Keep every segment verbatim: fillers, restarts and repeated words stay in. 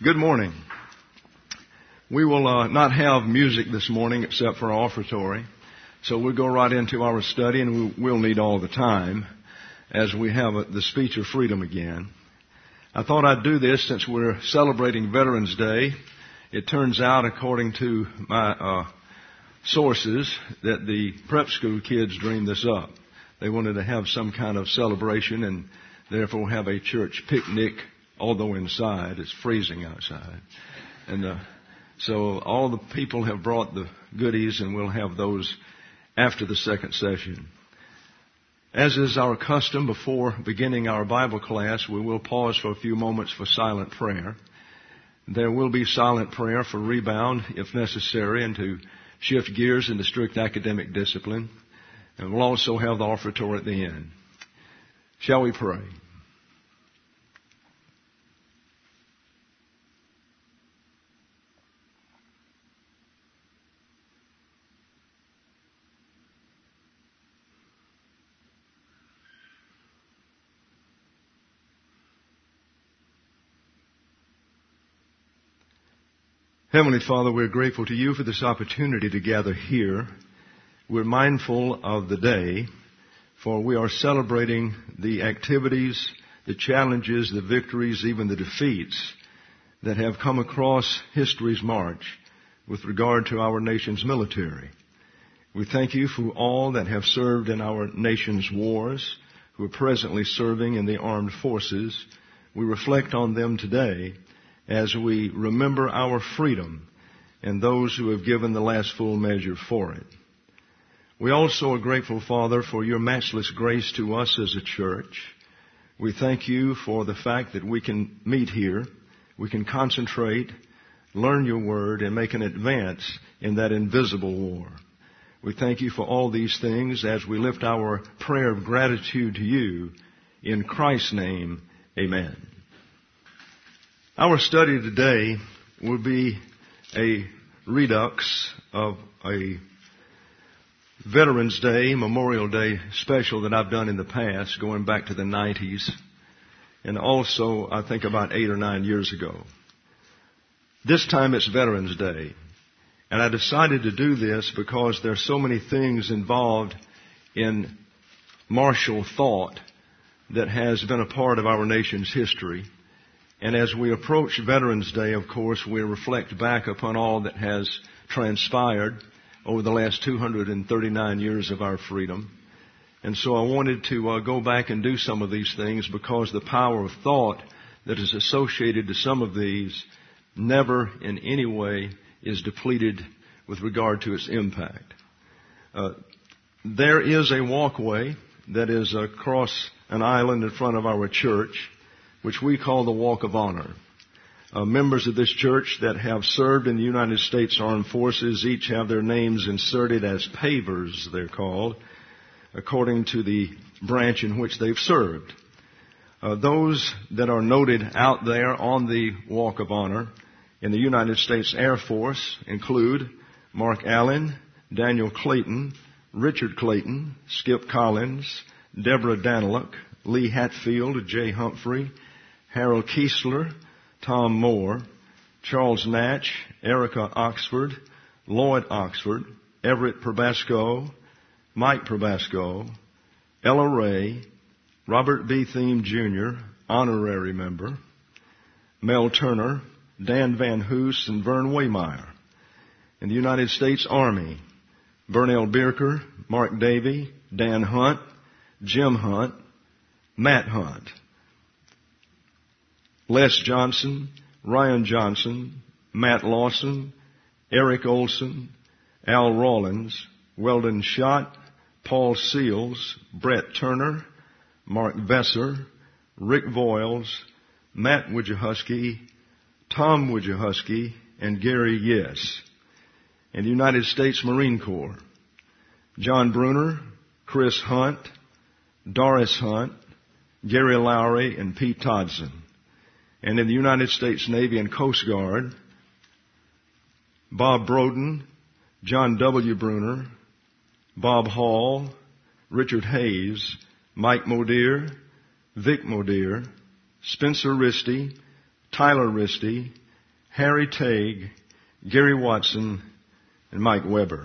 Good morning. We will uh, not have music this morning except for our offertory. So we'll go right into our study, and we, we'll need all the time as we have a, the speech of freedom again. I thought I'd do this since we're celebrating Veterans Day. It turns out, according to my uh, sources, that the prep school kids dreamed this up. They wanted to have some kind of celebration and therefore have a church picnic, although inside. It's freezing outside. And uh, so all the people have brought the goodies, and we'll have those after the second session. As is our custom, before beginning our Bible class, we will pause for a few moments for silent prayer. There will be silent prayer for rebound, if necessary, and to shift gears into strict academic discipline. And we'll also have the offertory at the end. Shall we pray? Heavenly Father, we're grateful to you for this opportunity to gather here. We're mindful of the day, for we are celebrating the activities, the challenges, the victories, even the defeats that have come across history's march with regard to our nation's military. We thank you for all that have served in our nation's wars, who are presently serving in the armed forces. We reflect on them today as we remember our freedom and those who have given the last full measure for it. We also are grateful, Father, for your matchless grace to us as a church. We thank you for the fact that we can meet here, we can concentrate, learn your word, and make an advance in that invisible war. We thank you for all these things as we lift our prayer of gratitude to you. In Christ's name, amen. Our study today will be a redux of a Veterans Day, Memorial Day special that I've done in the past, going back to the nineties, and also I think about eight or nine years ago. This time it's Veterans Day, and I decided to do this because there are so many things involved in martial thought that has been a part of our nation's history. And as we approach Veterans Day, of course, we reflect back upon all that has transpired over the last two hundred thirty-nine years of our freedom. And so I wanted to uh, go back and do some of these things because the power of thought that is associated to some of these never in any way is depleted with regard to its impact. Uh, there is a walkway that is across an island in front of our church, which we call the Walk of Honor. Uh, members of this church that have served in the United States Armed Forces each have their names inserted as pavers, they're called, according to the branch in which they've served. Uh, those that are noted out there on the Walk of Honor in the United States Air Force include Mark Allen, Daniel Clayton, Richard Clayton, Skip Collins, Deborah Daniluk, Lee Hatfield, Jay Humphrey, Harold Kiesler, Tom Moore, Charles Natch, Erica Oxford, Lloyd Oxford, Everett Probasco, Mike Probasco, Ella Ray, Robert B. Thiem Junior, honorary member, Mel Turner, Dan Van Hoos, and Vern Waymeyer. In the United States Army, Bernell Bierker, Mark Davey, Dan Hunt, Jim Hunt, Matt Hunt, Les Johnson, Ryan Johnson, Matt Lawson, Eric Olson, Al Rawlins, Weldon Schott, Paul Seals, Brett Turner, Mark Vesser, Rick Voiles, Matt Wojciechowski, Tom Wojciechowski, and Gary Yes. In the United States Marine Corps, John Bruner, Chris Hunt, Doris Hunt, Gary Lowry, and Pete Todson. And in the United States Navy and Coast Guard, Bob Broden, John W. Bruner, Bob Hall, Richard Hayes, Mike Modier, Vic Modier, Spencer Risty, Tyler Risty, Harry Tague, Gary Watson, and Mike Weber.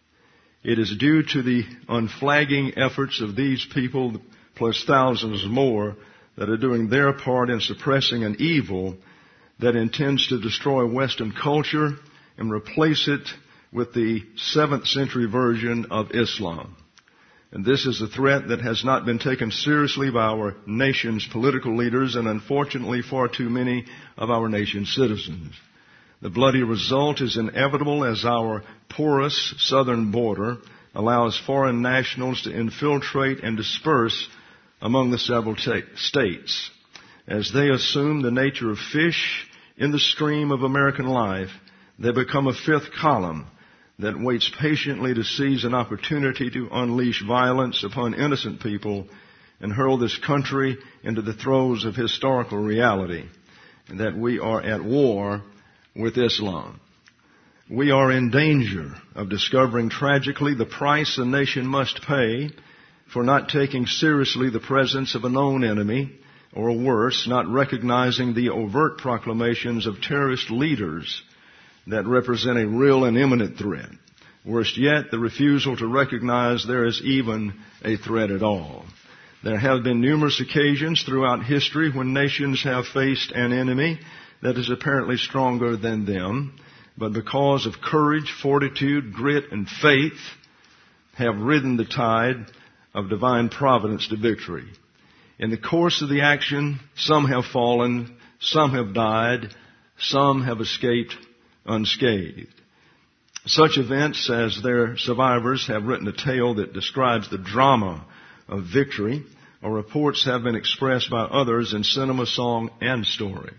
It is due to the unflagging efforts of these people, plus thousands more, that are doing their part in suppressing an evil that intends to destroy Western culture and replace it with the seventh century version of Islam. And this is a threat that has not been taken seriously by our nation's political leaders and unfortunately far too many of our nation's citizens. The bloody result is inevitable as our porous southern border allows foreign nationals to infiltrate and disperse among the several ta- states. As they assume the nature of fish in the stream of American life, they become a fifth column that waits patiently to seize an opportunity to unleash violence upon innocent people and hurl this country into the throes of historical reality, and that we are at war with Islam. We are in danger of discovering tragically the price a nation must pay for not taking seriously the presence of a known enemy, or worse, not recognizing the overt proclamations of terrorist leaders that represent a real and imminent threat. Worst yet, the refusal to recognize there is even a threat at all. There have been numerous occasions throughout history when nations have faced an enemy that is apparently stronger than them, but because of courage, fortitude, grit, and faith, have ridden the tide of divine providence to victory. In the course of the action, some have fallen, some have died, some have escaped unscathed. Such events as their survivors have written a tale that describes the drama of victory, or reports have been expressed by others in cinema, song, and story.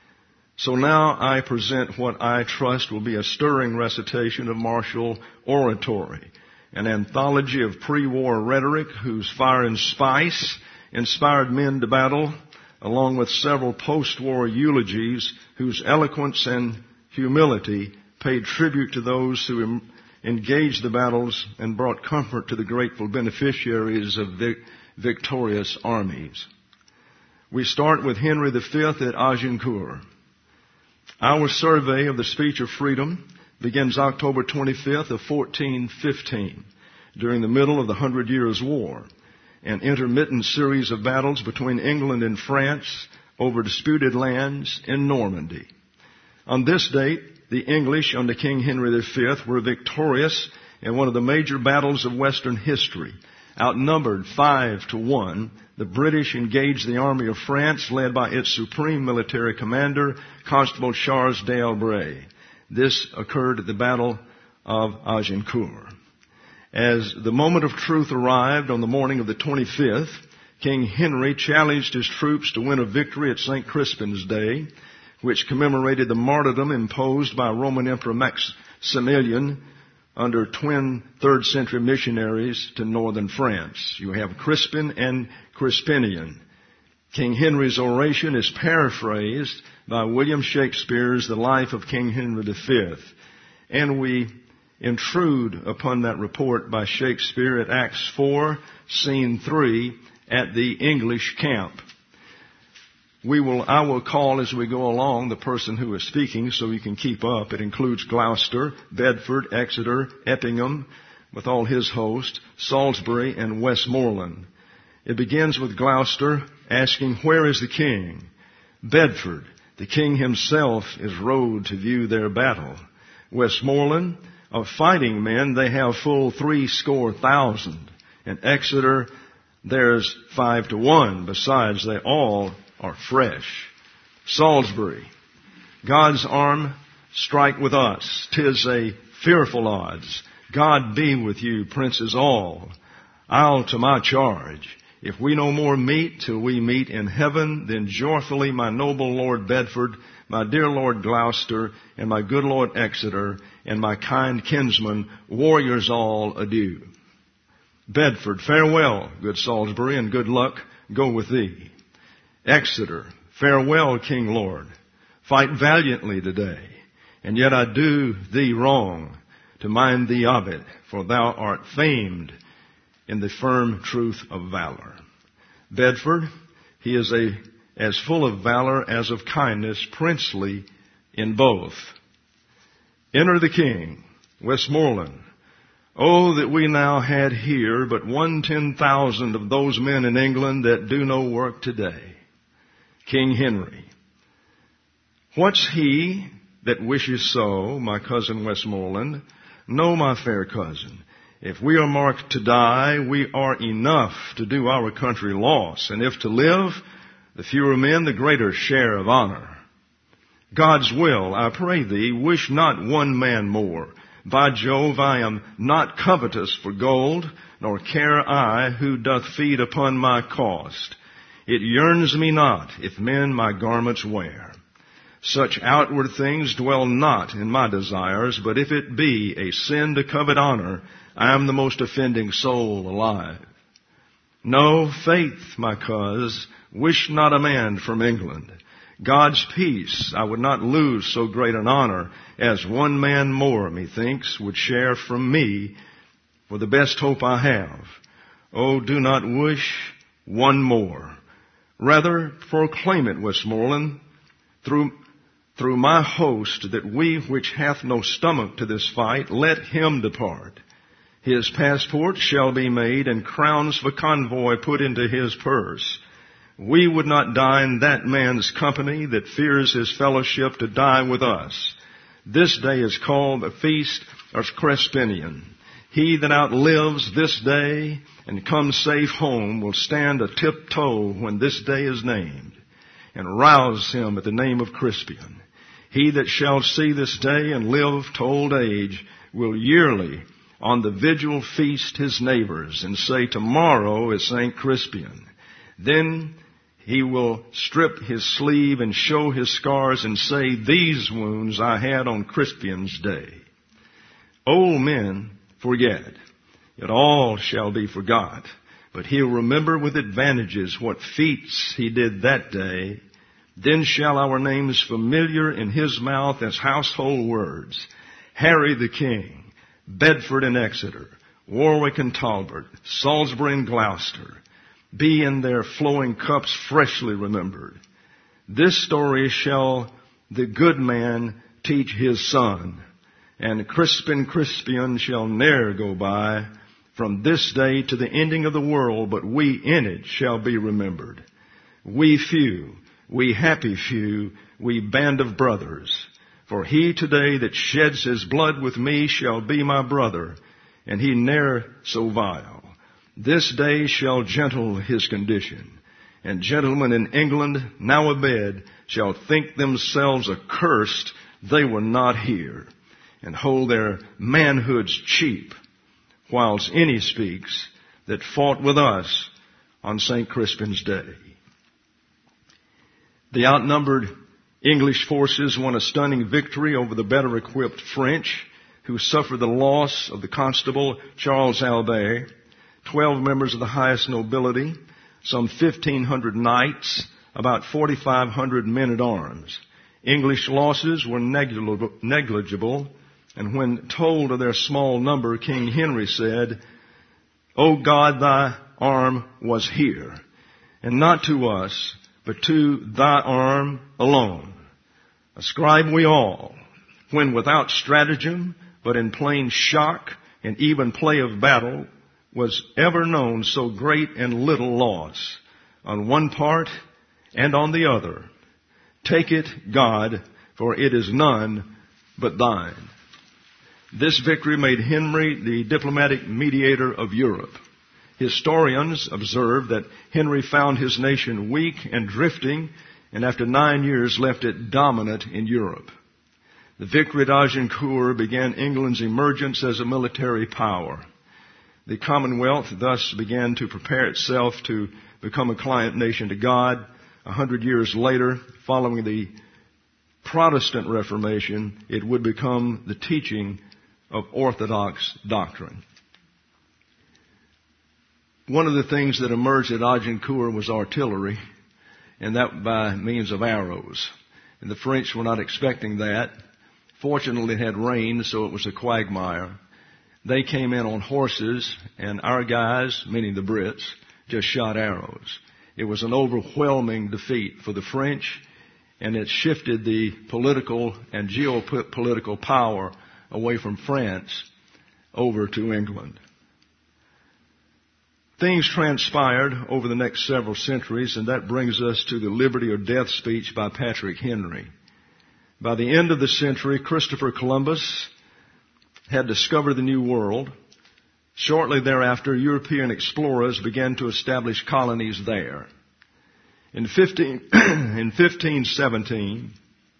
So now I present what I trust will be a stirring recitation of martial oratory, an anthology of pre-war rhetoric whose fire and spice inspired men to battle, along with several post-war eulogies whose eloquence and humility paid tribute to those who engaged the battles and brought comfort to the grateful beneficiaries of vic- victorious armies. We start with Henry the Fifth at Agincourt. Our survey of the Speech of Freedom begins October twenty-fifth of fourteen fifteen, during the middle of the Hundred Years' War, an intermittent series of battles between England and France over disputed lands in Normandy. On this date, the English under King Henry the Fifth were victorious in one of the major battles of Western history. Outnumbered five to one, the British engaged the army of France led by its supreme military commander, Constable Charles d'Albret. This occurred at the Battle of Agincourt. As the moment of truth arrived on the morning of the twenty-fifth, King Henry challenged his troops to win a victory at Saint Crispin's Day, which commemorated the martyrdom imposed by Roman Emperor Maximilian under twin third century missionaries to northern France. You have Crispin and Crispinian. King Henry's oration is paraphrased by William Shakespeare's The Life of King Henry the Fifth, and we intrude upon that report by Shakespeare at Acts four, Scene three, at the English camp. We will, I will call as we go along the person who is speaking so you can keep up. It includes Gloucester, Bedford, Exeter, Eppingham, with all his host, Salisbury, and Westmoreland. It begins with Gloucester asking, "Where is the king?" Bedford, "The king himself is rode to view their battle." Westmoreland, "Of fighting men they have full three score thousand." And Exeter, "There's five to one. Besides, they all are fresh." Salisbury, "God's arm strike with us. 'Tis a fearful odds. God be with you, princes all. I'll to my charge. If we no more meet till we meet in heaven, then joyfully my noble Lord Bedford, my dear Lord Gloucester, and my good Lord Exeter, and my kind kinsmen, warriors all, adieu." Bedford, "Farewell, good Salisbury, and good luck go with thee." Exeter, "Farewell, King Lord. Fight valiantly today, and yet I do thee wrong to mind thee of it, for thou art famed in the firm truth of valor." Bedford, "He is a as full of valor as of kindness, princely in both. Enter the King, Westmoreland. Oh, that we now had here but one ten thousand of those men in England that do no work today. King Henry. What's he that wishes so, my cousin Westmoreland? No, my fair cousin. If we are marked to die, we are enough to do our country loss. And if to live, the fewer men, the greater share of honor. God's will, I pray thee, wish not one man more. By Jove, I am not covetous for gold, nor care I who doth feed upon my cost. It yearns me not if men my garments wear. Such outward things dwell not in my desires, but if it be a sin to covet honor, I am the most offending soul alive. No, faith, my cuz, wish not a man from England. God's peace I would not lose so great an honor as one man more, methinks, would share from me for the best hope I have. Oh, do not wish one more. Rather, proclaim it, Westmoreland, through, through my host, that we which hath no stomach to this fight, let him depart. His passport shall be made, and crowns for convoy put into his purse. We would not die in that man's company that fears his fellowship to die with us. This day is called the Feast of Crispinian. He that outlives this day and comes safe home will stand a tiptoe when this day is named, and rouse him at the name of Crispian. He that shall see this day and live to old age will yearly on the vigil feast his neighbors and say, tomorrow is Saint Crispian. Then he will strip his sleeve and show his scars and say, these wounds I had on Crispian's day. Old men forget, yet all shall be forgot. But he'll remember with advantages what feats he did that day. Then shall our names familiar in his mouth as household words. Harry the King, Bedford and Exeter, Warwick and Talbot, Salisbury and Gloucester, be in their flowing cups freshly remembered. This story shall the good man teach his son, and Crispin Crispian shall ne'er go by from this day to the ending of the world, but we in it shall be remembered. We few, we happy few, we band of brothers. For he today that sheds his blood with me shall be my brother, and he ne'er so vile. This day shall gentle his condition, and gentlemen in England now abed shall think themselves accursed they were not here, and hold their manhoods cheap, whilst any speaks that fought with us on Saint Crispin's day. The outnumbered English forces won a stunning victory over the better equipped French, who suffered the loss of the constable Charles Albert, twelve members of the highest nobility, some fifteen hundred knights, about forty-five hundred men at arms. English losses were negligible, and when told of their small number, King Henry said, O God, thy arm was here, and not to us, but to thy arm alone. Ascribe we all, when without stratagem, but in plain shock and even play of battle, was ever known so great and little loss on one part and on the other. Take it, God, for it is none but thine. This victory made Henry the diplomatic mediator of Europe. Historians observe that Henry found his nation weak and drifting, and after nine years left it dominant in Europe. The victory at Agincourt began England's emergence as a military power. The Commonwealth thus began to prepare itself to become a client nation to God. A hundred years later, following the Protestant Reformation, it would become the teaching of Orthodox doctrine. One of the things that emerged at Agincourt was artillery, and that by means of arrows. And the French were not expecting that. Fortunately, it had rained, so it was a quagmire. They came in on horses, and our guys, meaning the Brits, just shot arrows. It was an overwhelming defeat for the French, and it shifted the political and geopolitical power away from France over to England. Things transpired over the next several centuries, and that brings us to the liberty or death speech by Patrick Henry. By the end of the century, Christopher Columbus had discovered the New World. Shortly thereafter, European explorers began to establish colonies there. In fifteen seventeen,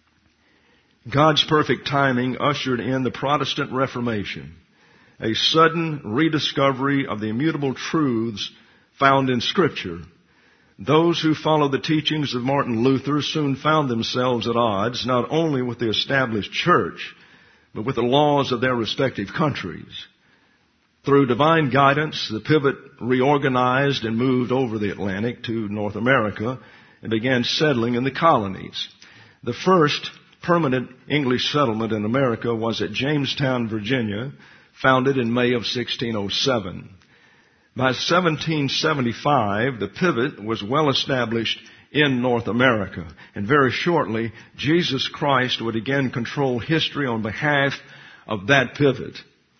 God's perfect timing ushered in the Protestant Reformation, a sudden rediscovery of the immutable truths found in Scripture. Those who followed the teachings of Martin Luther soon found themselves at odds not only with the established church, but with the laws of their respective countries. Through divine guidance, the pivot reorganized and moved over the Atlantic to North America and began settling in the colonies. The first permanent English settlement in America was at Jamestown, Virginia, founded in May of sixteen oh seven. By seventeen seventy-five, the pivot was well established in North America, and very shortly, Jesus Christ would again control history on behalf of that pivot.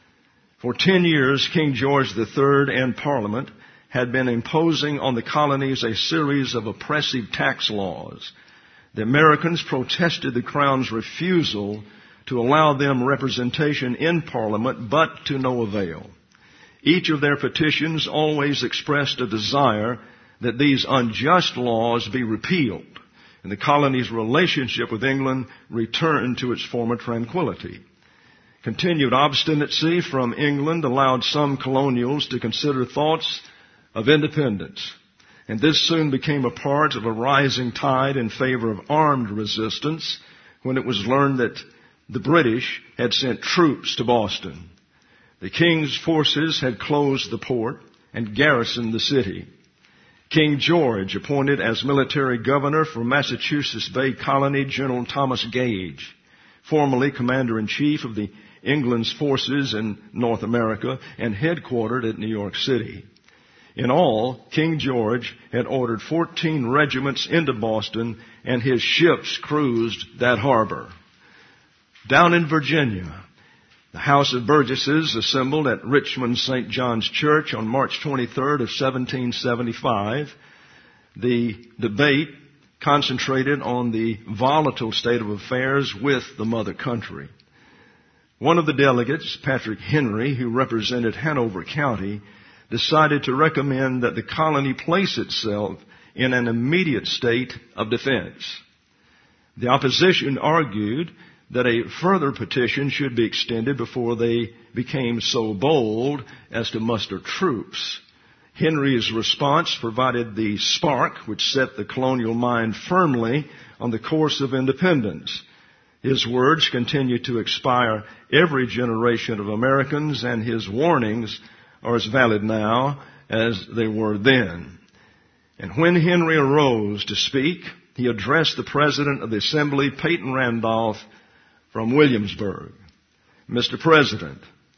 For ten years, King George the Third and Parliament had been imposing on the colonies a series of oppressive tax laws. The Americans protested the Crown's refusal to allow them representation in Parliament, but to no avail. Each of their petitions always expressed a desire that these unjust laws be repealed, and the colony's relationship with England returned to its former tranquility. Continued obstinacy from England allowed some colonials to consider thoughts of independence, and this soon became a part of a rising tide in favor of armed resistance when it was learned that the British had sent troops to Boston. The King's forces had closed the port and garrisoned the city. King George appointed as military governor for Massachusetts Bay Colony General Thomas Gage, formerly commander-in-chief of the England's forces in North America and headquartered at New York City. In all, King George had ordered fourteen regiments into Boston, and his ships cruised that harbor. Down in Virginia, the House of Burgesses assembled at Richmond Saint John's Church on March twenty-third of seventeen seventy-five. The debate concentrated on the volatile state of affairs with the mother country. One of the delegates, Patrick Henry, who represented Hanover County, decided to recommend that the colony place itself in an immediate state of defense. The opposition argued that a further petition should be extended before they became so bold as to muster troops. Henry's response provided the spark which set the colonial mind firmly on the course of independence. His words continue to inspire every generation of Americans, and his warnings are as valid now as they were then. And when Henry arose to speak, he addressed the President of the Assembly, Peyton Randolph, from Williamsburg. Mister President,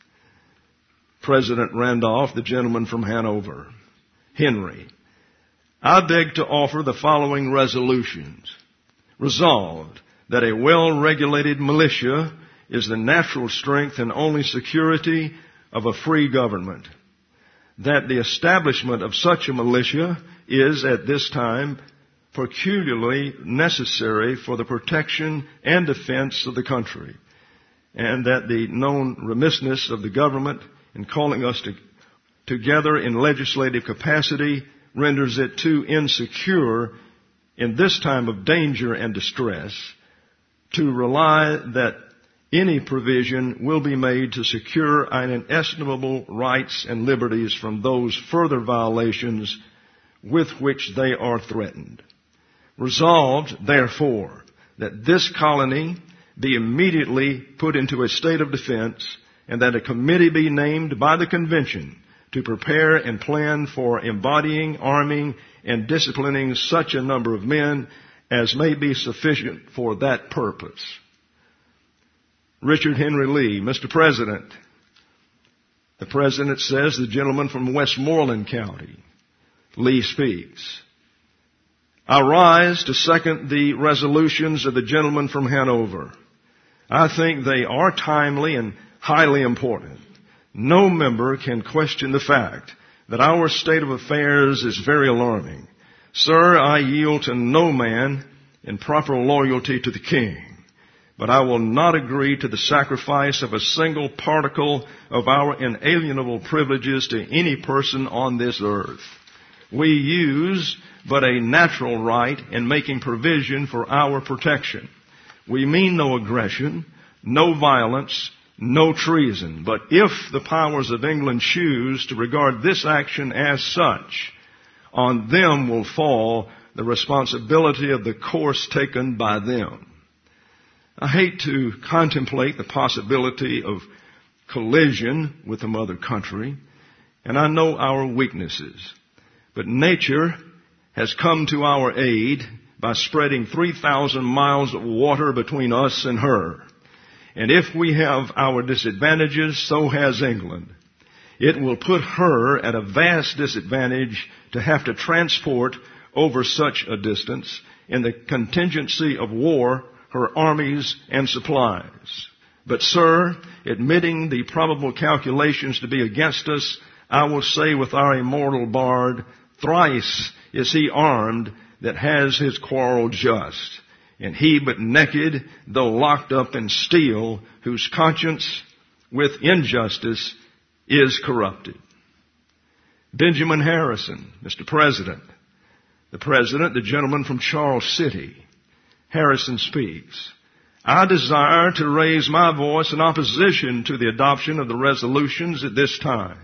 President Randolph, the gentleman from Hanover, Henry, I beg to offer the following resolutions. Resolved, that a well-regulated militia is the natural strength and only security of a free government. That the establishment of such a militia is, at this time, peculiarly necessary for the protection and defense of the country, and that the known remissness of the government in calling us to, together in legislative capacity renders it too insecure in this time of danger and distress to rely that any provision will be made to secure inestimable rights and liberties from those further violations with which they are threatened. Resolved, therefore, that this colony be immediately put into a state of defense, and that a committee be named by the convention to prepare and plan for embodying, arming, and disciplining such a number of men as may be sufficient for that purpose. Richard Henry Lee, Mister President. The President says, the gentleman from Westmoreland County. Lee speaks. I rise to second the resolutions of the gentleman from Hanover. I think they are timely and highly important. No member can question the fact that our state of affairs is very alarming. Sir, I yield to no man in proper loyalty to the King, but I will not agree to the sacrifice of a single particle of our inalienable privileges to any person on this earth. We use but a natural right in making provision for our protection. We mean no aggression, no violence, no treason. But if the powers of England choose to regard this action as such, on them will fall the responsibility of the course taken by them. I hate to contemplate the possibility of collision with the mother country, and I know our weaknesses. But nature has come to our aid by spreading three thousand miles of water between us and her. And if we have our disadvantages, so has England. It will put her at a vast disadvantage to have to transport over such a distance in the contingency of war her armies and supplies. But, sir, admitting the probable calculations to be against us, I will say with our immortal bard, thrice is he armed that has his quarrel just, and he but naked, though locked up in steel, whose conscience with injustice is corrupted. Benjamin Harrison, Mister President. The President, the gentleman from Charles City. Harrison speaks. I desire to raise my voice in opposition to the adoption of the resolutions at this time.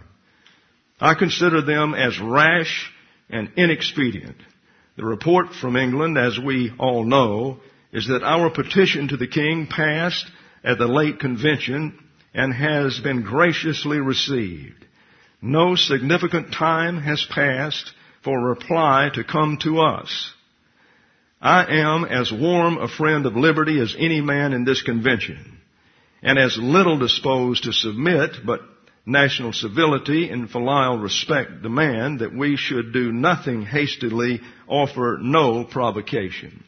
I consider them as rash and inexpedient. The report from England, as we all know, is that our petition to the King passed at the late convention and has been graciously received. No significant time has passed for reply to come to us. I am as warm a friend of liberty as any man in this convention, and as little disposed to submit, but national civility and filial respect demand that we should do nothing hastily, offer no provocation.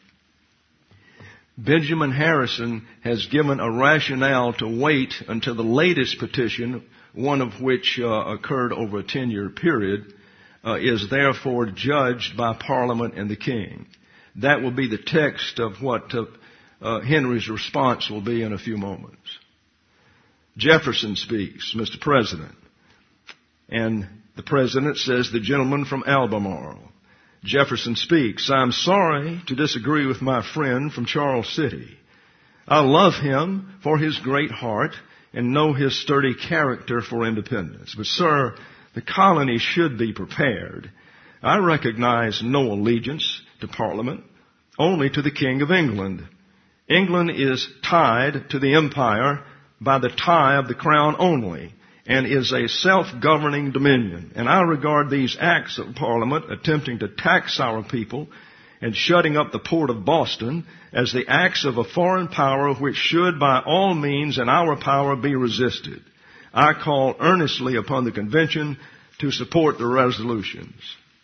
Benjamin Harrison has given a rationale to wait until the latest petition, one of which uh, occurred over a ten-year period, uh, is therefore judged by Parliament and the King. That will be the text of what uh, uh, Henry's response will be in a few moments. Jefferson speaks, Mister President. And the President says, the gentleman from Albemarle. Jefferson speaks, I'm sorry to disagree with my friend from Charles City. I love him for his great heart and know his sturdy character for independence. But, sir, the colony should be prepared. I recognize no allegiance to Parliament, only to the King of England. England is tied to the empire by the tie of the crown only, and is a self-governing dominion. And I regard these acts of Parliament attempting to tax our people and shutting up the port of Boston as the acts of a foreign power which should by all means in our power be resisted. I call earnestly upon the convention to support the resolutions.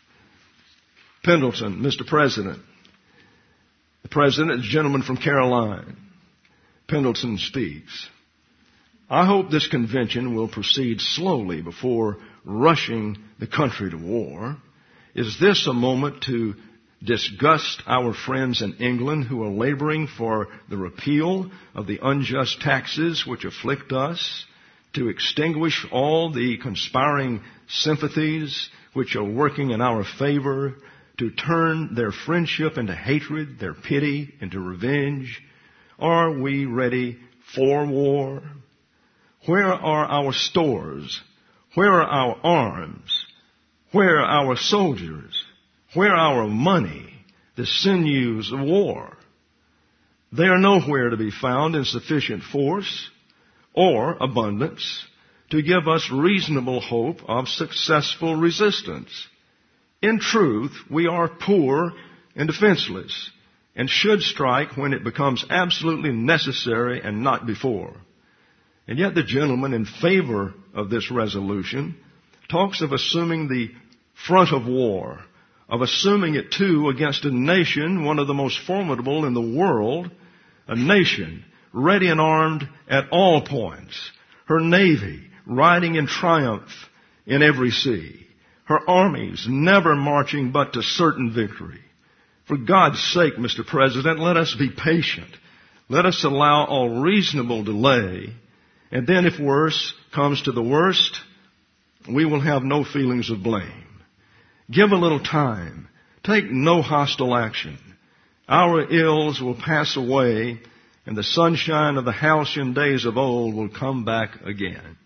Pendleton, Mister President. The President is a gentleman from Caroline. Pendleton speaks. I hope this convention will proceed slowly before rushing the country to war. Is this a moment to disgust our friends in England who are laboring for the repeal of the unjust taxes which afflict us, to extinguish all the conspiring sympathies which are working in our favor, to turn their friendship into hatred, their pity into revenge? Are we ready for war? Where are our stores? Where are our arms? Where are our soldiers? Where are our money, the sinews of war? They are nowhere to be found in sufficient force or abundance to give us reasonable hope of successful resistance. In truth, we are poor and defenseless, and should strike when it becomes absolutely necessary and not before. And yet the gentleman in favor of this resolution talks of assuming the front of war, of assuming it too against a nation, one of the most formidable in the world, a nation ready and armed at all points, her navy riding in triumph in every sea, her armies never marching but to certain victory. For God's sake, Mister President, let us be patient. Let us allow all reasonable delay, and then if worse comes to the worst, we will have no feelings of blame. Give a little time. Take no hostile action. Our ills will pass away, and the sunshine of the halcyon days of old will come back again.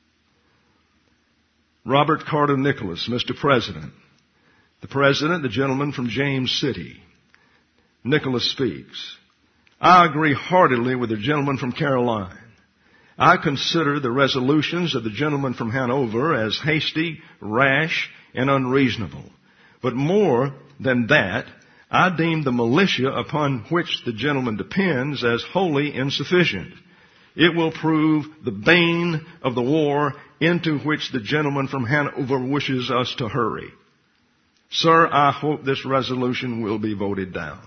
Robert Carter Nicholas, Mister President. The President, the gentleman from James City. Nicholas speaks. I agree heartily with the gentleman from Caroline. I consider the resolutions of the gentleman from Hanover as hasty, rash, and unreasonable. But more than that, I deem the militia upon which the gentleman depends as wholly insufficient. It will prove the bane of the war into which the gentleman from Hanover wishes us to hurry. Sir, I hope this resolution will be voted down.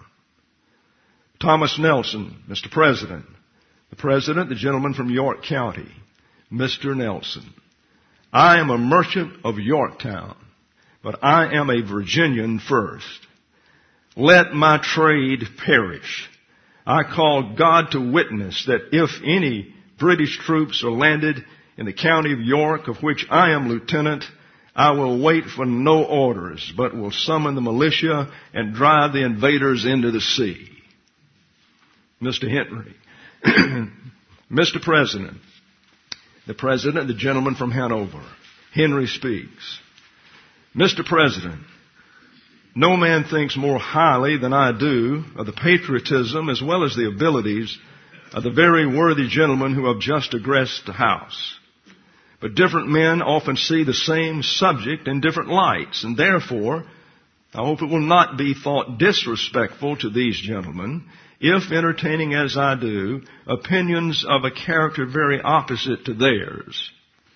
Thomas Nelson, Mister President. The President, the gentleman from York County, Mister Nelson. I am a merchant of Yorktown, but I am a Virginian first. Let my trade perish. I call God to witness that if any British troops are landed in the county of York, of which I am lieutenant, I will wait for no orders, but will summon the militia and drive the invaders into the sea. Mister Henry. Mister President, the President, the gentleman from Hanover, Henry speaks. Mister President, no man thinks more highly than I do of the patriotism as well as the abilities of the very worthy gentlemen who have just addressed the House. But different men often see the same subject in different lights, and therefore, I hope it will not be thought disrespectful to these gentlemen if, entertaining as I do, opinions of a character very opposite to theirs.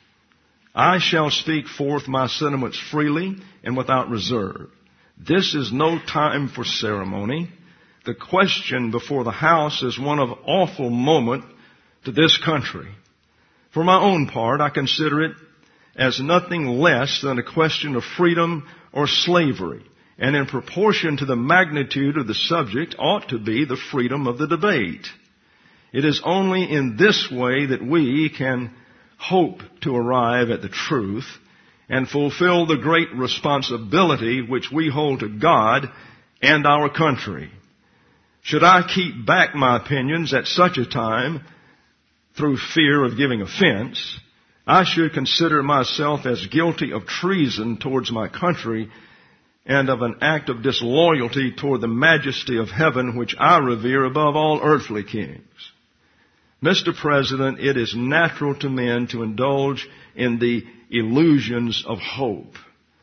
I shall speak forth my sentiments freely and without reserve. This is no time for ceremony. The question before the House is one of awful moment to this country. For my own part, I consider it as nothing less than a question of freedom or slavery, and in proportion to the magnitude of the subject ought to be the freedom of the debate. It is only in this way that we can hope to arrive at the truth and fulfill the great responsibility which we hold to God and our country. Should I keep back my opinions at such a time through fear of giving offense, I should consider myself as guilty of treason towards my country and of an act of disloyalty toward the majesty of heaven, which I revere above all earthly kings. Mister President, it is natural to men to indulge in the illusions of hope.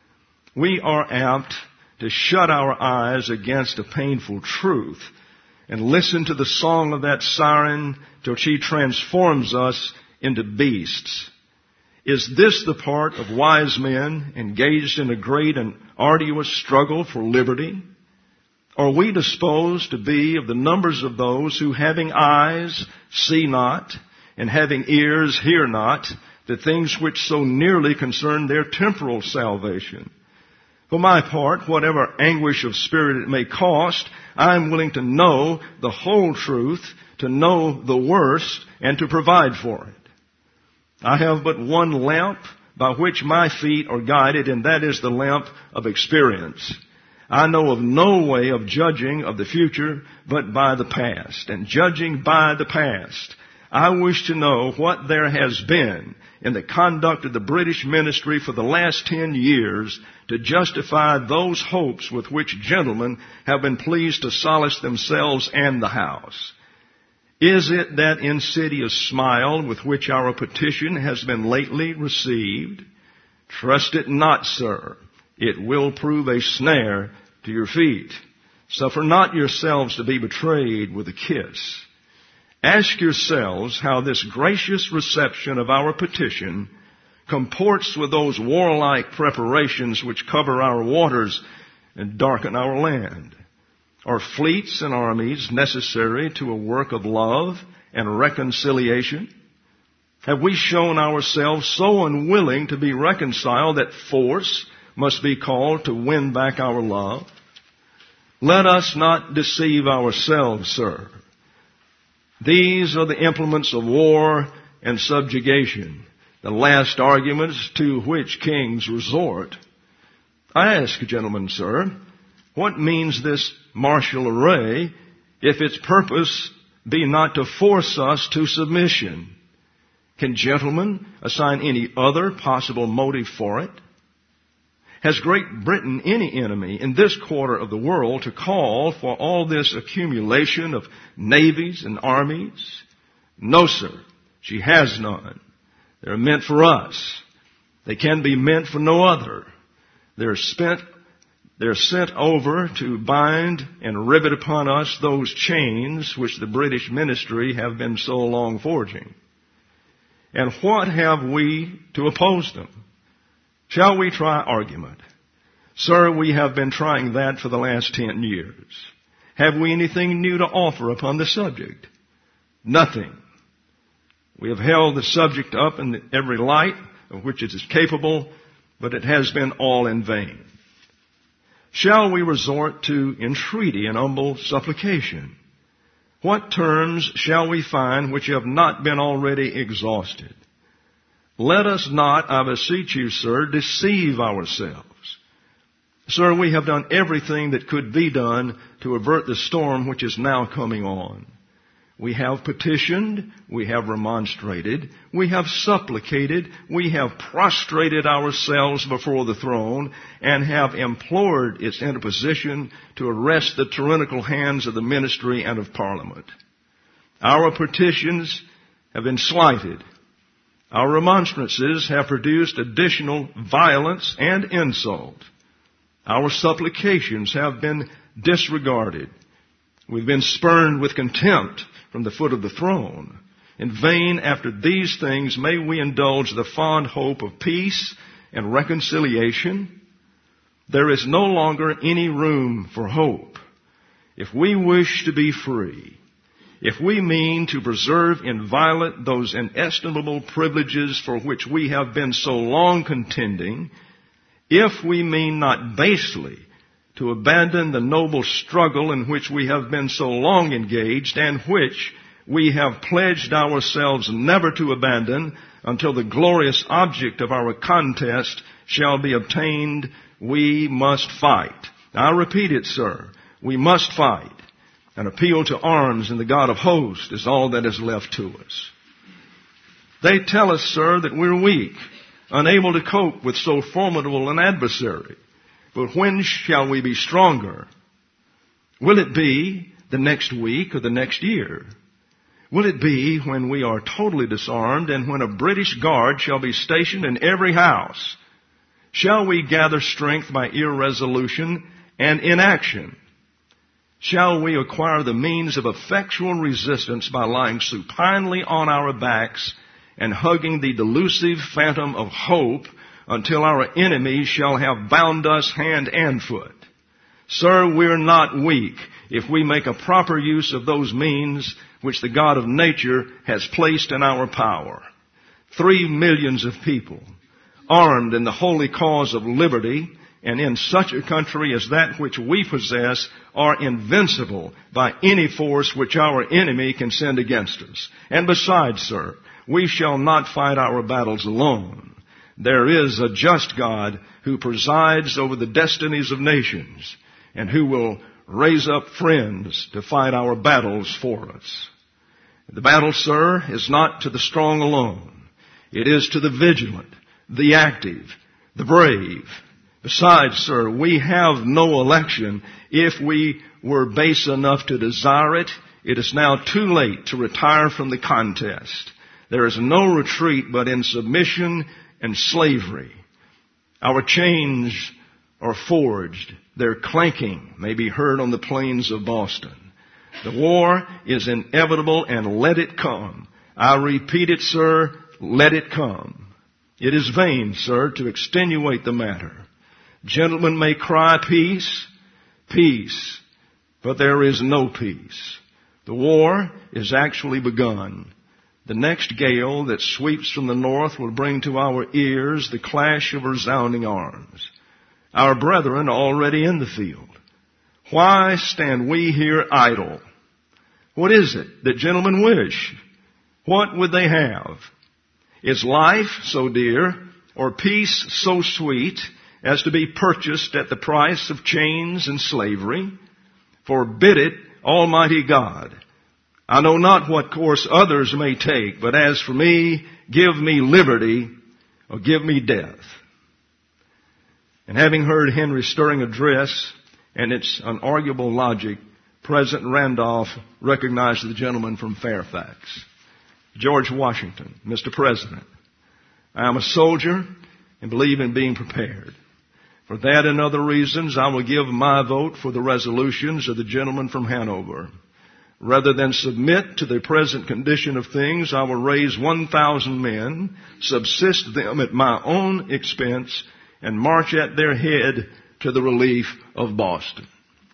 We are apt to shut our eyes against a painful truth and listen to the song of that siren till she transforms us into beasts. Is this the part of wise men engaged in a great and arduous struggle for liberty? Are we disposed to be of the numbers of those who, having eyes, see not, and having ears, hear not, the things which so nearly concern their temporal salvation? For my part, whatever anguish of spirit it may cost, I am willing to know the whole truth, to know the worst, and to provide for it. I have but one lamp by which my feet are guided, and that is the lamp of experience. I know of no way of judging of the future but by the past. And judging by the past, I wish to know what there has been in the conduct of the British ministry for the last ten years to justify those hopes with which gentlemen have been pleased to solace themselves and the House. Is it that insidious smile with which our petition has been lately received? Trust it not, sir. It will prove a snare to your feet. Suffer not yourselves to be betrayed with a kiss. Ask yourselves how this gracious reception of our petition comports with those warlike preparations which cover our waters and darken our land? Are fleets and armies necessary to a work of love and reconciliation? Have we shown ourselves so unwilling to be reconciled that force must be called to win back our love? Let us not deceive ourselves, sir. These are the implements of war and subjugation, the last arguments to which kings resort. I ask you, gentlemen, sir, what means this martial array if its purpose be not to force us to submission? Can gentlemen assign any other possible motive for it? Has Great Britain any enemy in this quarter of the world to call for all this accumulation of navies and armies? No, sir. She has none. They're meant for us. They can be meant for no other. They're spent, they're sent over to bind and rivet upon us those chains which the British ministry have been so long forging. And what have we to oppose them? Shall we try argument? Sir, we have been trying that for the last ten years. Have we anything new to offer upon the subject? Nothing. We have held the subject up in every light of which it is capable, but it has been all in vain. Shall we resort to entreaty and humble supplication? What terms shall we find which have not been already exhausted? Let us not, I beseech you, sir, deceive ourselves. Sir, we have done everything that could be done to avert the storm which is now coming on. We have petitioned, we have remonstrated, we have supplicated, we have prostrated ourselves before the throne, and have implored its interposition to arrest the tyrannical hands of the ministry and of Parliament. Our petitions have been slighted. Our remonstrances have produced additional violence and insult. Our supplications have been disregarded. We've been spurned with contempt from the foot of the throne. In vain, after these things, may we indulge the fond hope of peace and reconciliation. There is no longer any room for hope. If we wish to be free, if we mean to preserve inviolate those inestimable privileges for which we have been so long contending, if we mean not basely to abandon the noble struggle in which we have been so long engaged and which we have pledged ourselves never to abandon until the glorious object of our contest shall be obtained, we must fight. I repeat it, sir. We must fight. An appeal to arms in the God of hosts is all that is left to us. They tell us, sir, that we're weak, unable to cope with so formidable an adversary. But when shall we be stronger? Will it be the next week or the next year? Will it be when we are totally disarmed and when a British guard shall be stationed in every house? Shall we gather strength by irresolution and inaction? Shall we acquire the means of effectual resistance by lying supinely on our backs and hugging the delusive phantom of hope until our enemies shall have bound us hand and foot? Sir, we're not weak if we make a proper use of those means which the God of nature has placed in our power. Three millions of people, armed in the holy cause of liberty, and in such a country as that which we possess, are invincible by any force which our enemy can send against us. And besides, sir, we shall not fight our battles alone. There is a just God who presides over the destinies of nations and who will raise up friends to fight our battles for us. The battle, sir, is not to the strong alone. It is to the vigilant, the active, the brave. Besides, sir, we have no election. If we were base enough to desire it, it is now too late to retire from the contest. There is no retreat but in submission and slavery. Our chains are forged. Their clanking may be heard on the plains of Boston. The war is inevitable, and let it come. I repeat it, sir, let it come. It is vain, sir, to extenuate the matter. Gentlemen may cry peace, peace, but there is no peace. The war is actually begun. The next gale that sweeps from the north will bring to our ears the clash of resounding arms. Our brethren are already in the field. Why stand we here idle? What is it that gentlemen wish? What would they have? Is life so dear, or peace so sweet, as to be purchased at the price of chains and slavery? Forbid it, Almighty God. I know not what course others may take, but as for me, give me liberty or give me death. And having heard Henry's stirring address and its unarguable logic, President Randolph recognized the gentleman from Fairfax. George Washington, Mister President, I am a soldier and believe in being prepared. For that and other reasons, I will give my vote for the resolutions of the gentleman from Hanover. Rather than submit to the present condition of things, I will raise one thousand men, subsist them at my own expense, and march at their head to the relief of Boston.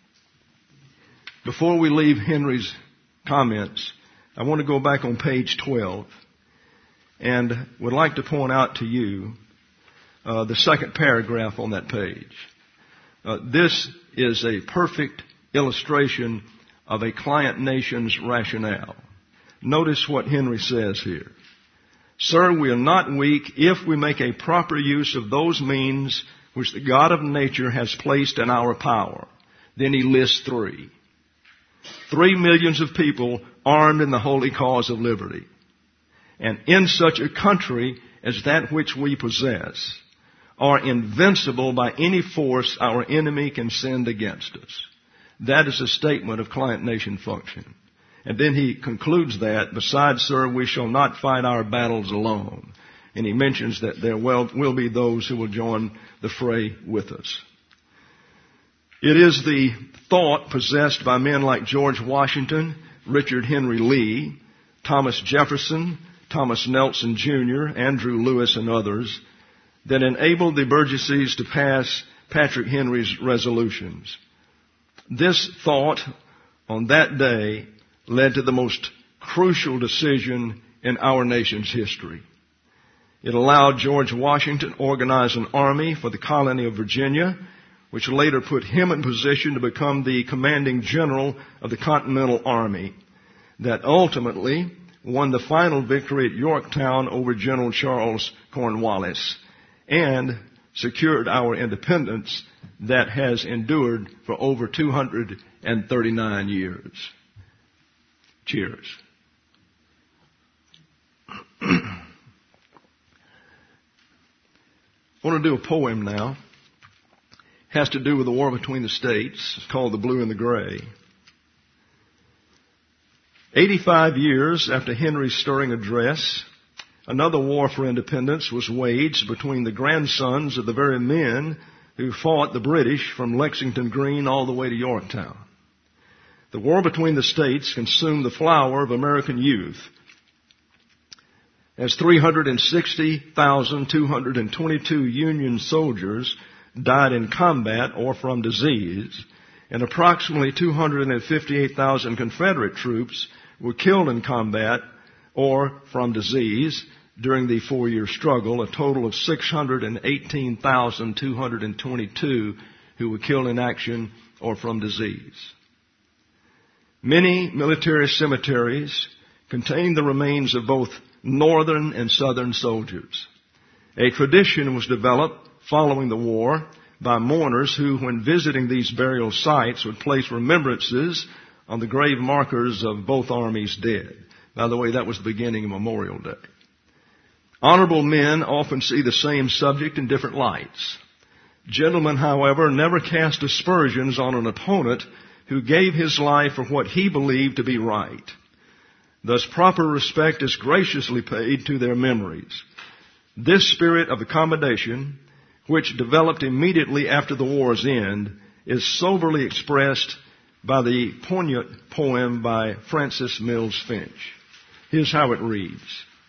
Before we leave Henry's comments, I want to go back on page twelve and would like to point out to you uh, the second paragraph on that page. Uh, this is a perfect illustration of a client nation's rationale. Notice what Henry says here. Sir, we are not weak if we make a proper use of those means which the God of nature has placed in our power. Then he lists three. Three millions of people armed in the holy cause of liberty. And in such a country as that which we possess, are invincible by any force our enemy can send against us. That is a statement of client nation function. And then he concludes that, besides, sir, we shall not fight our battles alone. And he mentions that there will, will be those who will join the fray with us. It is the thought possessed by men like George Washington, Richard Henry Lee, Thomas Jefferson, Thomas Nelson Junior, Andrew Lewis, and others that enabled the Burgesses to pass Patrick Henry's resolutions. This thought on that day led to the most crucial decision in our nation's history. It allowed George Washington to organize an army for the colony of Virginia, which later put him in position to become the commanding general of the Continental Army, that ultimately won the final victory at Yorktown over General Charles Cornwallis and secured our independence that has endured for over two hundred thirty-nine years. Cheers. I want to do a poem now. It has to do with the war between the states. It's called The Blue and the Gray. eighty-five years after Henry's stirring address, another war for independence was waged between the grandsons of the very men who fought the British from Lexington Green all the way to Yorktown. The war between the states consumed the flower of American youth, as three hundred sixty thousand two hundred twenty-two Union soldiers died in combat or from disease, and approximately two hundred fifty-eight thousand Confederate troops were killed in combat or from disease during the four-year struggle, a total of six hundred eighteen thousand two hundred twenty-two who were killed in action or from disease. Many military cemeteries contain the remains of both northern and southern soldiers. A tradition was developed following the war by mourners who, when visiting these burial sites, would place remembrances on the grave markers of both armies' dead. By the way, that was the beginning of Memorial Day. Honorable men often see the same subject in different lights. Gentlemen, however, never cast aspersions on an opponent who gave his life for what he believed to be right. Thus, proper respect is graciously paid to their memories. This spirit of accommodation, which developed immediately after the war's end, is soberly expressed by the poignant poem by Francis Mills Finch. Here's how it reads.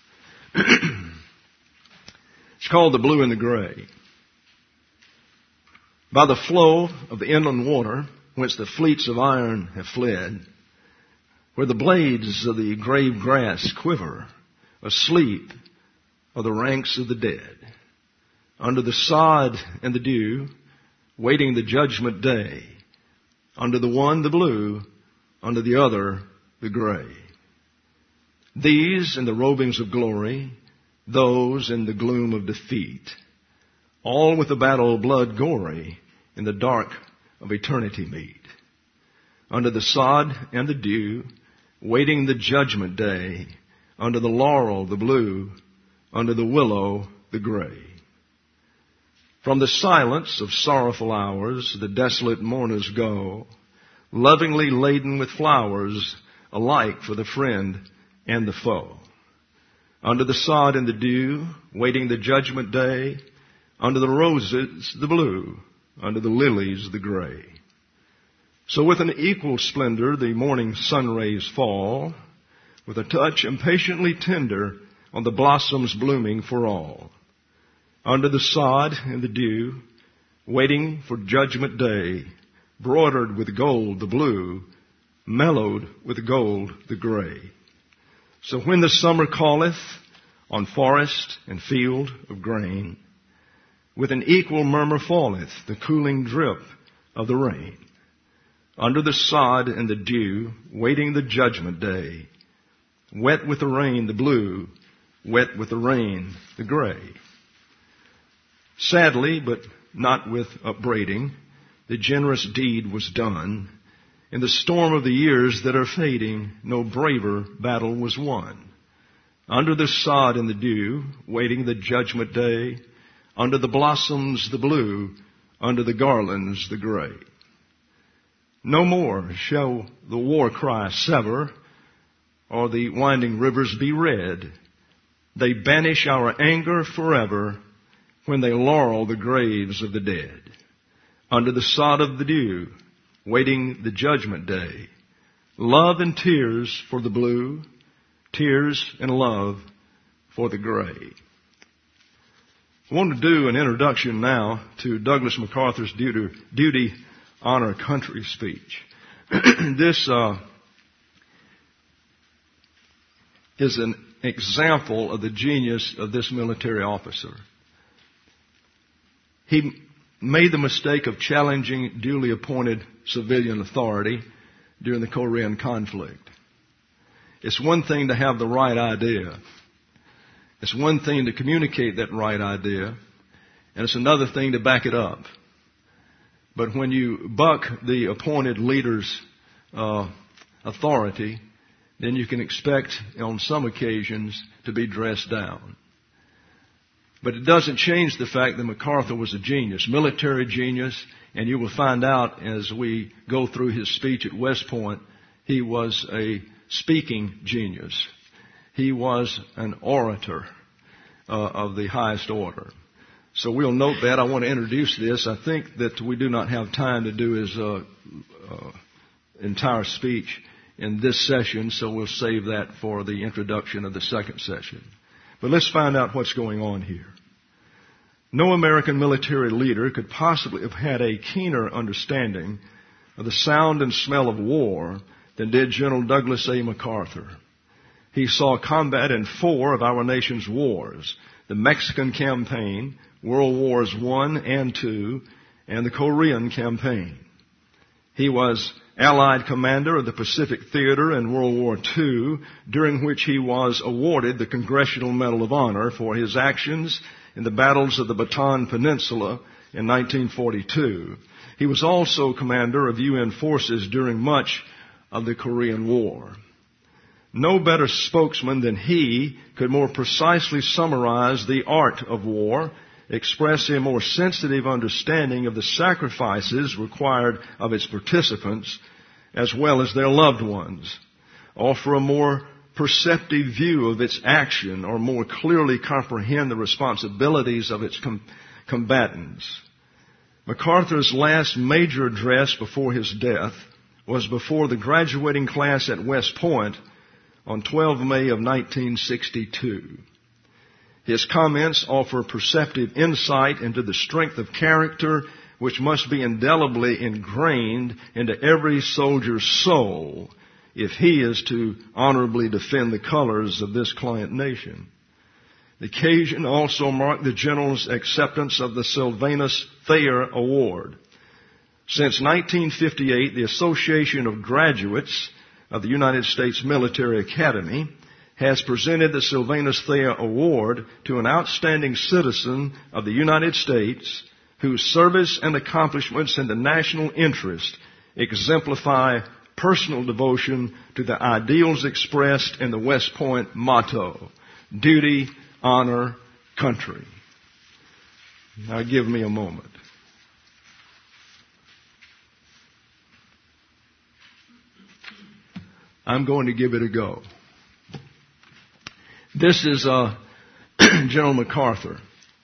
It's called The Blue and the Gray. By the flow of the inland water, whence the fleets of iron have fled, where the blades of the grave grass quiver, asleep are the ranks of the dead, under the sod and the dew, waiting the judgment day, under the one the blue, under the other the gray. These in the robings of glory, those in the gloom of defeat, all with the battle blood gory in the dark of eternity meet. Under the sod and the dew, waiting the judgment day, under the laurel the blue, under the willow the gray. From the silence of sorrowful hours, the desolate mourners go, lovingly laden with flowers, alike for the friend and the foe. Under the sod and the dew, waiting the judgment day, under the roses the blue, under the lilies the gray. So with an equal splendor the morning sun rays fall, with a touch impatiently tender on the blossoms blooming for all. Under the sod and the dew, waiting for judgment day, broidered with gold the blue, mellowed with gold the gray. So when the summer calleth on forest and field of grain, with an equal murmur falleth the cooling drip of the rain. Under the sod and the dew, waiting the judgment day, wet with the rain the blue, wet with the rain the gray. Sadly, but not with upbraiding, the generous deed was done. In the storm of the years that are fading, no braver battle was won. Under the sod and the dew, waiting the judgment day, under the blossoms the blue, under the garlands the gray. No more shall the war cry sever, or the winding rivers be red. They banish our anger forever when they laurel the graves of the dead. Under the sod of the dew, waiting the judgment day, love and tears for the blue, tears and love for the gray. I want to do an introduction now to Douglas MacArthur's Duty, Duty Honor, Country speech. This uh, is an example of the genius of this military officer. He made the mistake of challenging duly appointed civilian authority during the Korean conflict. It's one thing to have the right idea. It's one thing to communicate that right idea, and it's another thing to back it up. But when you buck the appointed leader's uh, authority, then you can expect on some occasions to be dressed down. But it doesn't change the fact that MacArthur was a genius, military genius, and you will find out as we go through his speech at West Point, he was a speaking genius. He was an orator uh, of the highest order. So we'll note that. I want to introduce this. I think that we do not have time to do his uh, uh, entire speech in this session, so we'll save that for the introduction of the second session. But let's find out what's going on here. No American military leader could possibly have had a keener understanding of the sound and smell of war than did General Douglas A. MacArthur. He saw combat in four of our nation's wars: the Mexican Campaign, World Wars One and Two, and the Korean Campaign. He was Allied Commander of the Pacific Theater in World War Two, during which he was awarded the Congressional Medal of Honor for his actions in the battles of the Bataan Peninsula in nineteen forty-two. He was also commander of U N forces during much of the Korean War. No better spokesman than he could more precisely summarize the art of war, express a more sensitive understanding of the sacrifices required of its participants, as well as their loved ones, offer a more perceptive view of its action, or more clearly comprehend the responsibilities of its com- combatants. MacArthur's last major address before his death was before the graduating class at West Point on the twelfth of May of nineteen sixty-two. His comments offer perceptive insight into the strength of character which must be indelibly ingrained into every soldier's soul if he is to honorably defend the colors of this client nation. The occasion also marked the general's acceptance of the Sylvanus Thayer Award. Since nineteen fifty-eight, the Association of Graduates of the United States Military Academy has presented the Sylvanus Thayer Award to an outstanding citizen of the United States whose service and accomplishments in the national interest exemplify personal devotion to the ideals expressed in the West Point motto, duty, honor, country. Now give me a moment. I'm going to give it a go. This is uh, General MacArthur.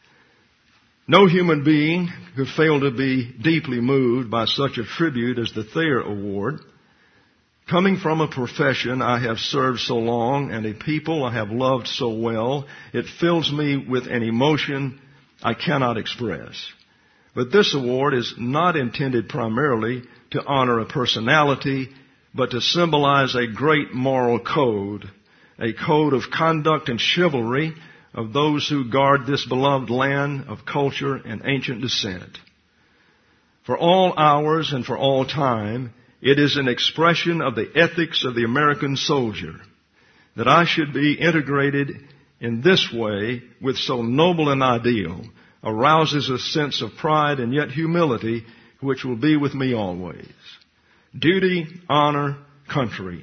No human being could fail to be deeply moved by such a tribute as the Thayer Award. Coming from a profession I have served so long and a people I have loved so well, it fills me with an emotion I cannot express. But this award is not intended primarily to honor a personality, but to symbolize a great moral code, a code of conduct and chivalry of those who guard this beloved land of culture and ancient descent. For all hours and for all time, it is an expression of the ethics of the American soldier that I should be integrated in this way with so noble an ideal arouses a sense of pride and yet humility which will be with me always. Duty, honor, country.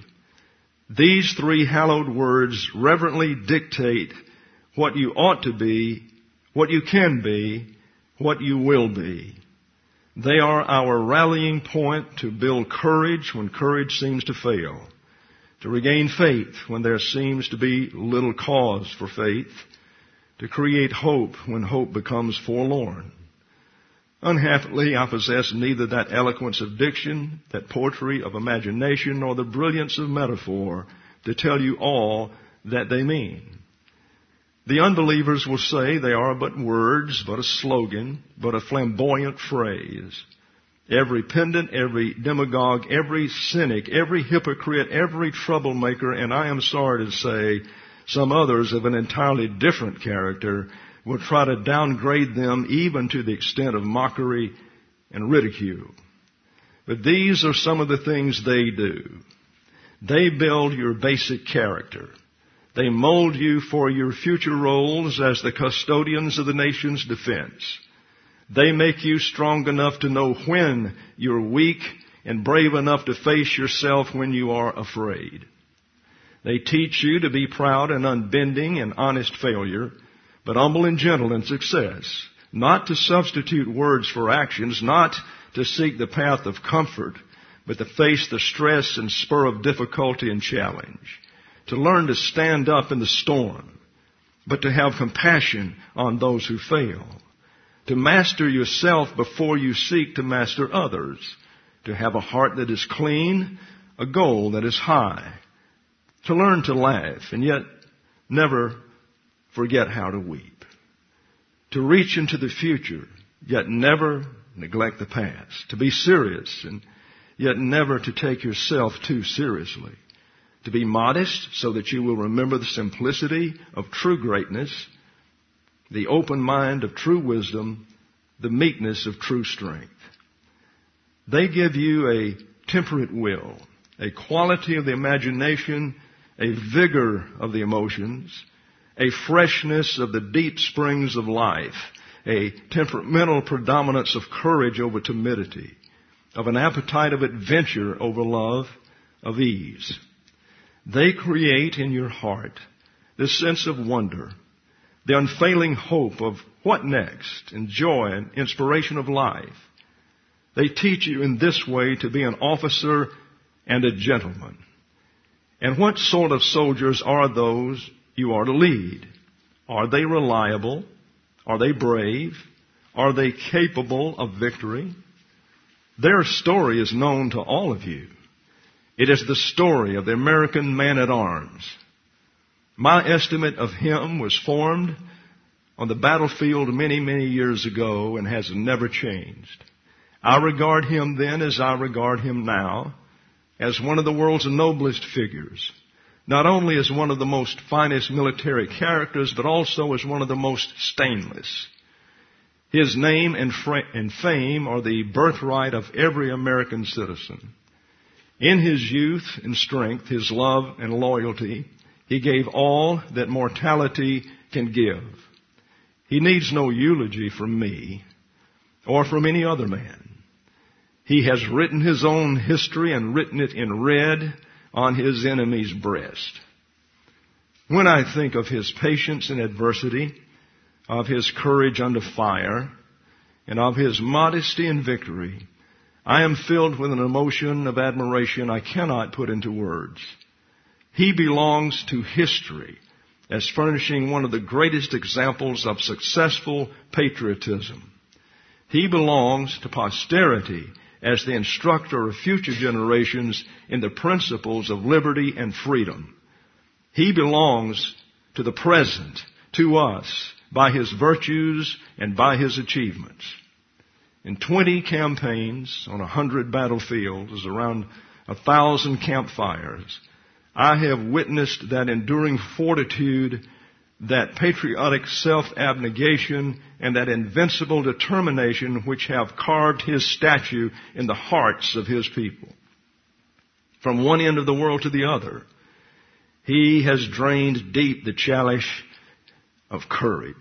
These three hallowed words reverently dictate what you ought to be, what you can be, what you will be. They are our rallying point to build courage when courage seems to fail, to regain faith when there seems to be little cause for faith, to create hope when hope becomes forlorn. Unhappily, I possess neither that eloquence of diction, that poetry of imagination, nor the brilliance of metaphor to tell you all that they mean. The unbelievers will say they are but words, but a slogan, but a flamboyant phrase. Every pedant, every demagogue, every cynic, every hypocrite, every troublemaker, and I am sorry to say some others of an entirely different character, will try to downgrade them even to the extent of mockery and ridicule. But these are some of the things they do. They build your basic character. They mold you for your future roles as the custodians of the nation's defense. They make you strong enough to know when you're weak and brave enough to face yourself when you are afraid. They teach you to be proud and unbending in honest failure, but humble and gentle in success, not to substitute words for actions, not to seek the path of comfort, but to face the stress and spur of difficulty and challenge, to learn to stand up in the storm, but to have compassion on those who fail, to master yourself before you seek to master others, to have a heart that is clean, a goal that is high, to learn to laugh and yet never forget how to weep, to reach into the future, yet never neglect the past, to be serious and yet never to take yourself too seriously, to be modest so that you will remember the simplicity of true greatness, the open mind of true wisdom, the meekness of true strength. They give you a temperate will, a quality of the imagination, a vigor of the emotions, a freshness of the deep springs of life, a temperamental predominance of courage over timidity, of an appetite of adventure over love, of ease. They create in your heart this sense of wonder, the unfailing hope of what next, and joy and inspiration of life. They teach you in this way to be an officer and a gentleman. And what sort of soldiers are those you are to lead? Are they reliable? Are they brave? Are they capable of victory? Their story is known to all of you. It is the story of the American man-at-arms. My estimate of him was formed on the battlefield many, many years ago and has never changed. I regard him then as I regard him now, as one of the world's noblest figures, not only as one of the most finest military characters, but also as one of the most stainless. His name and, fra- and fame are the birthright of every American citizen. In his youth and strength, his love and loyalty, he gave all that mortality can give. He needs no eulogy from me or from any other man. He has written his own history and written it in red on his enemy's breast. When I think of his patience in adversity, of his courage under fire, and of his modesty in victory, I am filled with an emotion of admiration I cannot put into words. He belongs to history as furnishing one of the greatest examples of successful patriotism. He belongs to posterity as the instructor of future generations in the principles of liberty and freedom. He belongs to the present, to us, by his virtues and by his achievements. In twenty campaigns on a hundred battlefields, around a thousand campfires, I have witnessed that enduring fortitude, that patriotic self-abnegation, and that invincible determination which have carved his statue in the hearts of his people. From one end of the world to the other, he has drained deep the chalice of courage.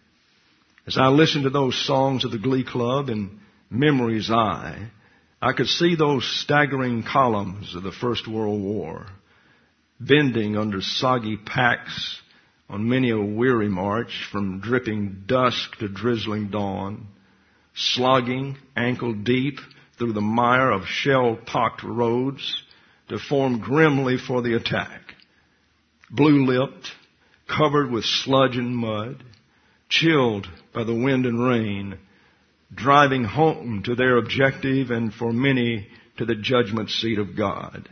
As I listened to those songs of the Glee Club in memory's eye, I could see those staggering columns of the First World War, bending under soggy packs on many a weary march from dripping dusk to drizzling dawn, slogging ankle deep through the mire of shell-pocked roads to form grimly for the attack. Blue-lipped, covered with sludge and mud, chilled by the wind and rain, driving home to their objective and for many to the judgment seat of God.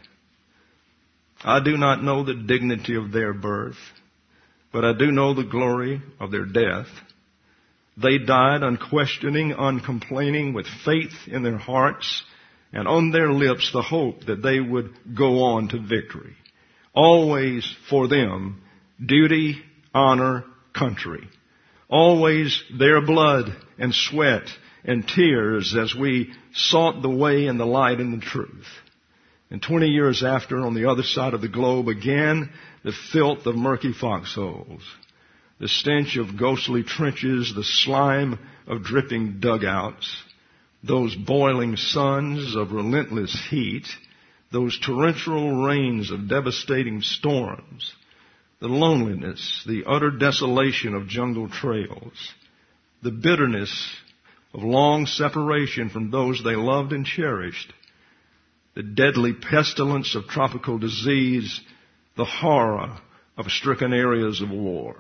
I do not know the dignity of their birth, but I do know the glory of their death. They died unquestioning, uncomplaining, with faith in their hearts and on their lips the hope that they would go on to victory. Always for them, duty, honor, country. Always their blood and sweat and tears as we sought the way and the light and the truth. And twenty years after, on the other side of the globe, again, the filth of murky foxholes, the stench of ghostly trenches, the slime of dripping dugouts, those boiling suns of relentless heat, those torrential rains of devastating storms, the loneliness, the utter desolation of jungle trails, the bitterness of long separation from those they loved and cherished, the deadly pestilence of tropical disease, the horror of stricken areas of war.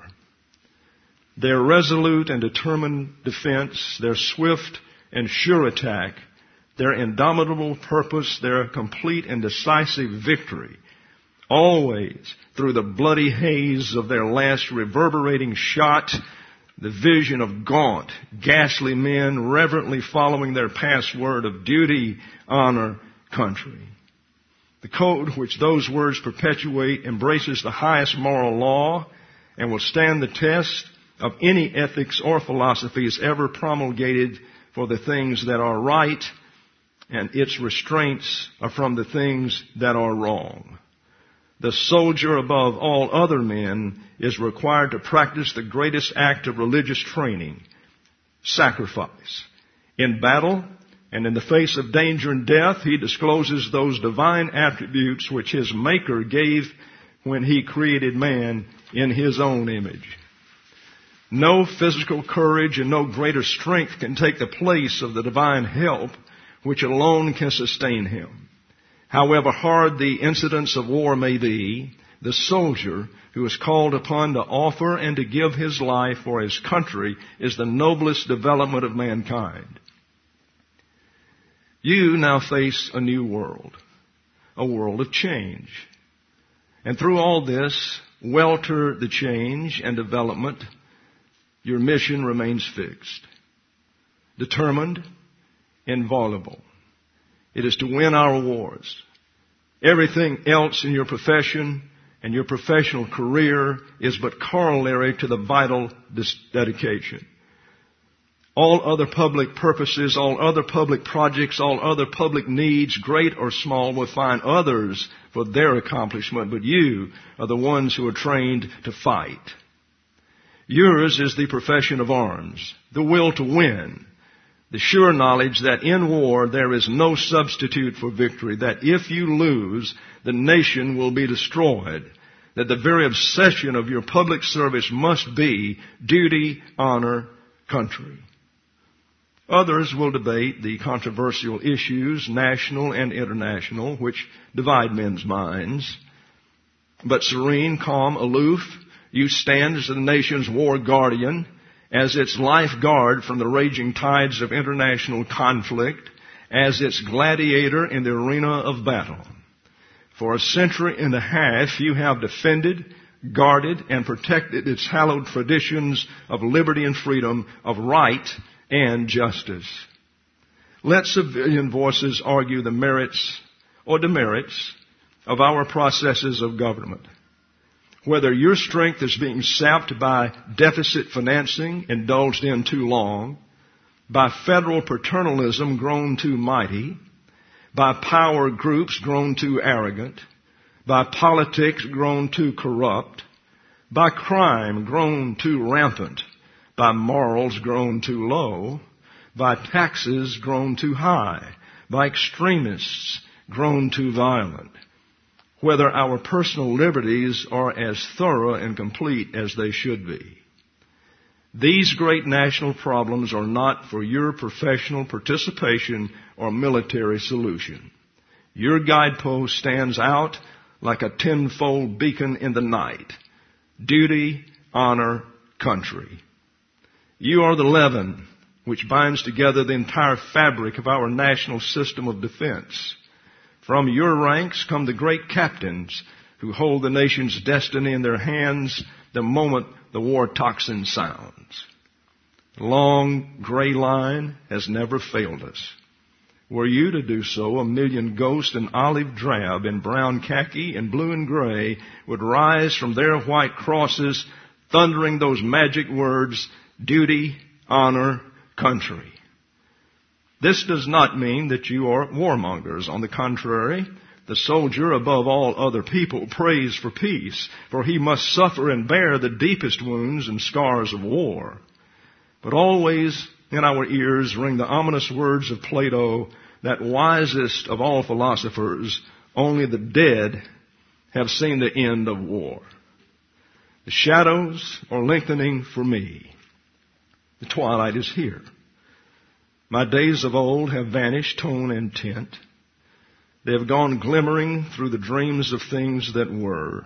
Their resolute and determined defense, their swift and sure attack, their indomitable purpose, their complete and decisive victory, always through the bloody haze of their last reverberating shot, the vision of gaunt, ghastly men reverently following their password of duty, honor, country. The code which those words perpetuate embraces the highest moral law and will stand the test of any ethics or philosophies ever promulgated for the things that are right, and its restraints are from the things that are wrong. The soldier above all other men is required to practice the greatest act of religious training, sacrifice. In battle and in the face of danger and death, he discloses those divine attributes which his Maker gave when he created man in his own image. No physical courage and no greater strength can take the place of the divine help which alone can sustain him. However hard the incidents of war may be, the soldier who is called upon to offer and to give his life for his country is the noblest development of mankind. You now face a new world, a world of change. And through all this, welter the change and development, your mission remains fixed. Determined, inviolable. It is to win our wars. Everything else in your profession and your professional career is but corollary to the vital dedication. All other public purposes, all other public projects, all other public needs, great or small, will find others for their accomplishment, but you are the ones who are trained to fight. Yours is the profession of arms, the will to win, the sure knowledge that in war there is no substitute for victory, that if you lose, the nation will be destroyed, that the very obsession of your public service must be duty, honor, country. Others will debate the controversial issues, national and international, which divide men's minds. But serene, calm, aloof, you stand as the nation's war guardian, as its lifeguard from the raging tides of international conflict, as its gladiator in the arena of battle. For a century and a half, you have defended, guarded, and protected its hallowed traditions of liberty and freedom, of right and justice. Let civilian voices argue the merits or demerits of our processes of government. Whether your strength is being sapped by deficit financing indulged in too long, by federal paternalism grown too mighty, by power groups grown too arrogant, by politics grown too corrupt, by crime grown too rampant, by morals grown too low, by taxes grown too high, by extremists grown too violent, whether our personal liberties are as thorough and complete as they should be. These great national problems are not for your professional participation or military solution. Your guidepost stands out like a tenfold beacon in the night. Duty, honor, country. You are the leaven which binds together the entire fabric of our national system of defense. From your ranks come the great captains who hold the nation's destiny in their hands the moment the war tocsin sounds. The long gray line has never failed us. Were you to do so, a million ghosts in olive drab, in brown khaki, and blue and gray would rise from their white crosses, thundering those magic words, duty, honor, country. This does not mean that you are warmongers. On the contrary, the soldier, above all other people, prays for peace, for he must suffer and bear the deepest wounds and scars of war. But always in our ears ring the ominous words of Plato, that wisest of all philosophers, only the dead have seen the end of war. The shadows are lengthening for me. The twilight is here. My days of old have vanished, tone and tint. They have gone glimmering through the dreams of things that were.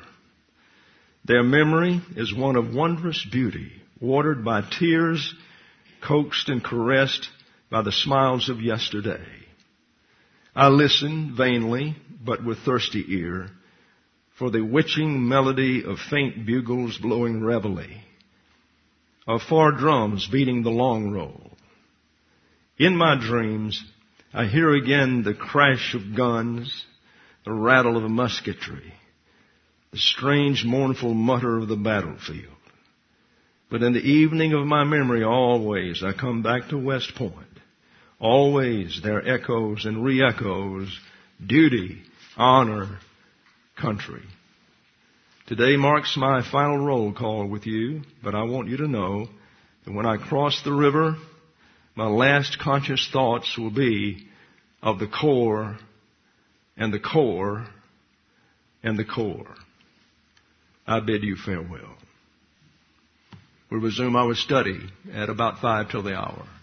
Their memory is one of wondrous beauty, watered by tears, coaxed and caressed by the smiles of yesterday. I listen vainly, but with thirsty ear, for the witching melody of faint bugles blowing reveille, of far drums beating the long roll. In my dreams, I hear again the crash of guns, the rattle of musketry, the strange mournful mutter of the battlefield. But in the evening of my memory, always I come back to West Point. Always there echoes and re-echoes, duty, honor, country. Today marks my final roll call with you, but I want you to know that when I cross the river, my last conscious thoughts will be of the Corps and the Corps and the Corps. I bid you farewell. We'll resume our study at about five till the hour.